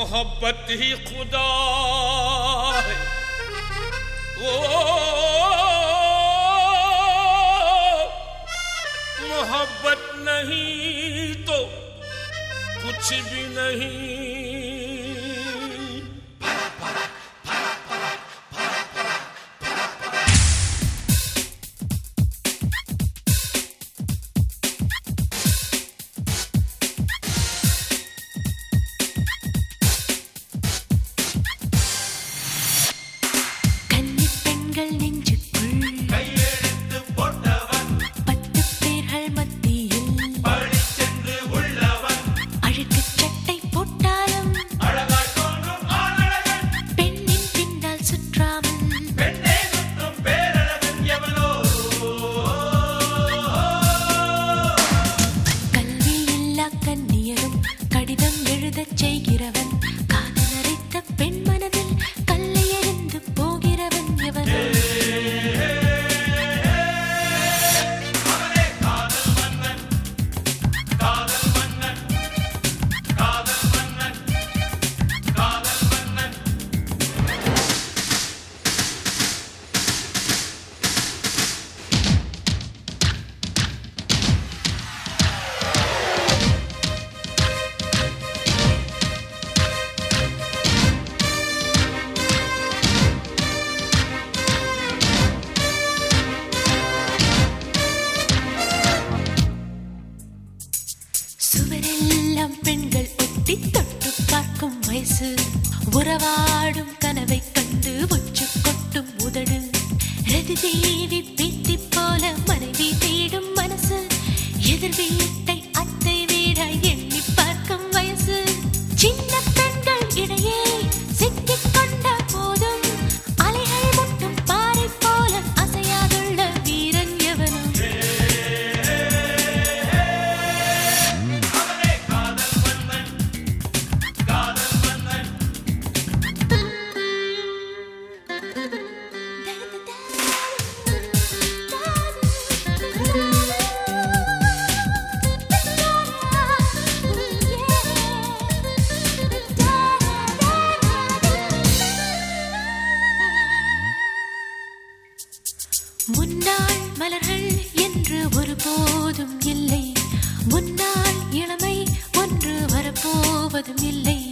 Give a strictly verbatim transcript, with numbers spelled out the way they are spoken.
मोहब्बत ही खुदा है वो मोहब्बत नहीं तो कुछ भी नहीं உறவாடும் கனவை கண்டு உச்சு கொட்டும் உதடு ரதி தேவி பேத்தி போல மனைவி தேடும் மனசு எதிர் வீட்டை அத்தை வீடாய் எண்ணி பார்க்கும் வயசு சின்ன பெண்கள் இடையே சிக்கிக் கொண்ட போதும் அலைகள் முட்டும் பாறை போல அசையாதுள்ள வீரன் எவனும் முன்னாள் மலர்கள் என்று ஒருபோதும் இல்லை முன்னாள் இளமை ஒன்று வரப்போவதும் இல்லை